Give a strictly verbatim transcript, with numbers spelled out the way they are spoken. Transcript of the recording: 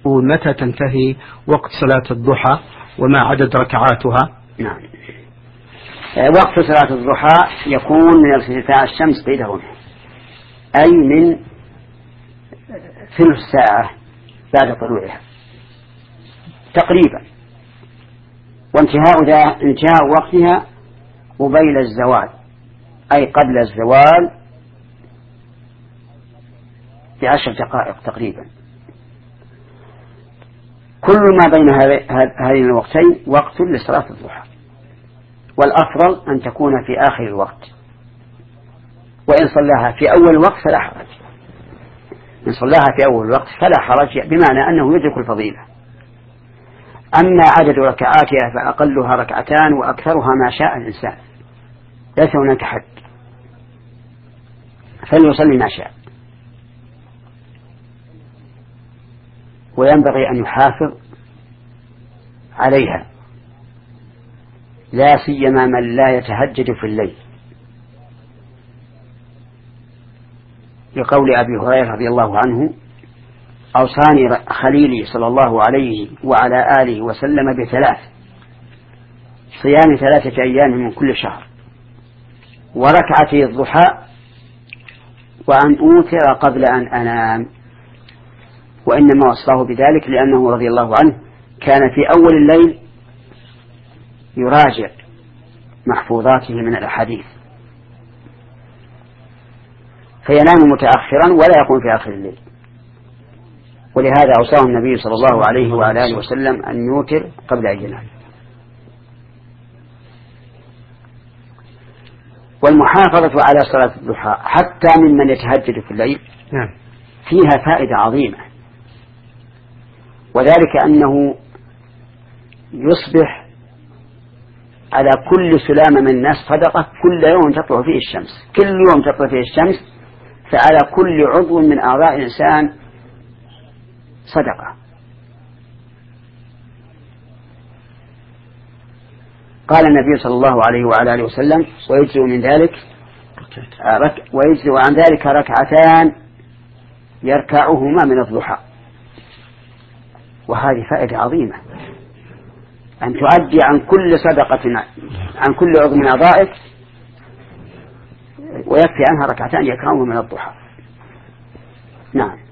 متى تنتهي وقت صلاة الضحى وما عدد ركعاتها؟ نعم. وقت صلاة الضحى يكون من ارتفاع الشمس قيد الرمح، أي من ثلث ساعة بعد طلوعها تقريبا، وانتهاء ذا انتهاء وقتها قبيل الزوال، أي قبل الزوال بعشر دقائق تقريبا. كل ما بين هذين الوقتين وقت لصلاة الضحى، والأفضل أن تكون في آخر الوقت، وإن صلاها في أول الوقت فلا حرج، إن صلاها في أول الوقت فلا حرج، بمعنى أنه يدرك الفضيلة. أما عدد ركعاتها فأقلها ركعتان وأكثرها ما شاء الإنسان، ليس هناك حد، فليصلي ما شاء. وينبغي أن يحافظ عليها، لا سيما من لا يتهجد في الليل، لقول أبي هريرة رضي الله عنه: أوصاني خليلي صلى الله عليه وعلى آله وسلم بثلاث: صيام ثلاثة أيام من كل شهر، وركعتي الضحى، وأن أوتر قبل أن أنام. وإنما وصاه بذلك لأنه رضي الله عنه كان في أول الليل يراجع محفوظاته من الأحاديث، فينام متأخرا ولا يقوم في آخر الليل، ولهذا أوصاه النبي صلى الله عليه وعلى آله وسلم أن يوتر قبل أن ينام. والمحافظة على صلاة الضحى حتى ممن يتهجد في الليل فيها فائدة عظيمة، وذلك أنه يصبح على كل سلامة من الناس صدقة كل يوم تطلع فيه الشمس، كل يوم تطلع فيه الشمس، فعلى كل عضو من أعضاء الإنسان صدقة. قال النبي صلى الله عليه وعلى آله وسلم: ويجزئ من ذلك ويجزئ عن ذلك ركعتان يركعهما من الضحى. وهذه فائدة عظيمة، أن تؤدي عن كل صدقة عن كل عضو من أعضائك ويكفي عنها ركعتان يركعهما من الضحى. نعم.